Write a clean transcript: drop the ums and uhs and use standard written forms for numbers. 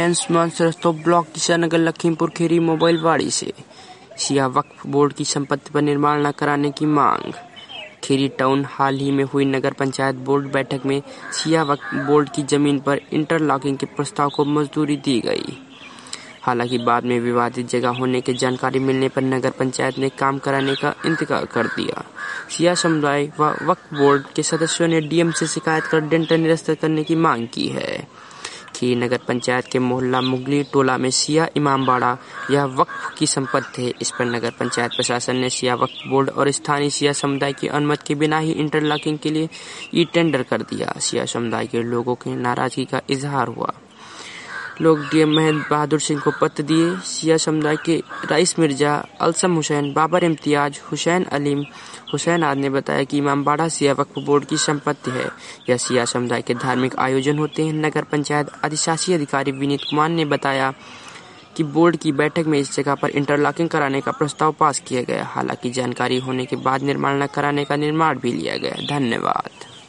हुसैन सुमन सरस्तों block Kishannagar Lakhimpur Kheri mobile वाड़ी से शिया वक्फ बोर्ड की संपत्ति पर निर्माण न कराने की मांग। खीरी टाउन हाल ही में हुई नगर पंचायत बोर्ड बैठक में शिया वक्फ बोर्ड की जमीन पर इंटरलॉकिंग के प्रस्ताव को मंजूरी दी गई। हालांकि बाद में विवादित जगह होने की जानकारी मिलने पर नगर पंचायत ने काम कराने का इंतजार कर दिया। शिया समुदाय व वक्फ बोर्ड के सदस्यों ने डीएम से शिकायत कर डेंटर निरस्त करने की मांग की है। खीरी नगर पंचायत के मोहल्ला मुगली टोला में शिया इमामबाड़ा यह वक्फ की संपत्ति है। इस पर नगर पंचायत प्रशासन ने शिया वक्फ बोर्ड और स्थानीय शिया समुदाय की अनुमति के बिना ही इंटरलॉकिंग के लिए ई टेंडर कर दिया। शिया समुदाय के लोगों की नाराजगी का इजहार हुआ। लोग डीएम महेंद्र बहादुर सिंह को पत्र दिए। शिया समुदाय के रईस मिर्जा, अलसम हुसैन, बाबर इम्तियाज, हुसैन अलीम, हुसैन आदि ने बताया कि इमामबाड़ा शिया वक्फ बोर्ड की संपत्ति है। यह शिया समुदाय के धार्मिक आयोजन होते हैं। नगर पंचायत अधिशासी अधिकारी विनीत कुमार ने बताया कि बोर्ड की बैठक में इस जगह पर इंटरलॉकिंग कराने का प्रस्ताव पास किया गया। हालांकि जानकारी होने के बाद निर्माण न कराने का निर्णय भी लिया गया। धन्यवाद।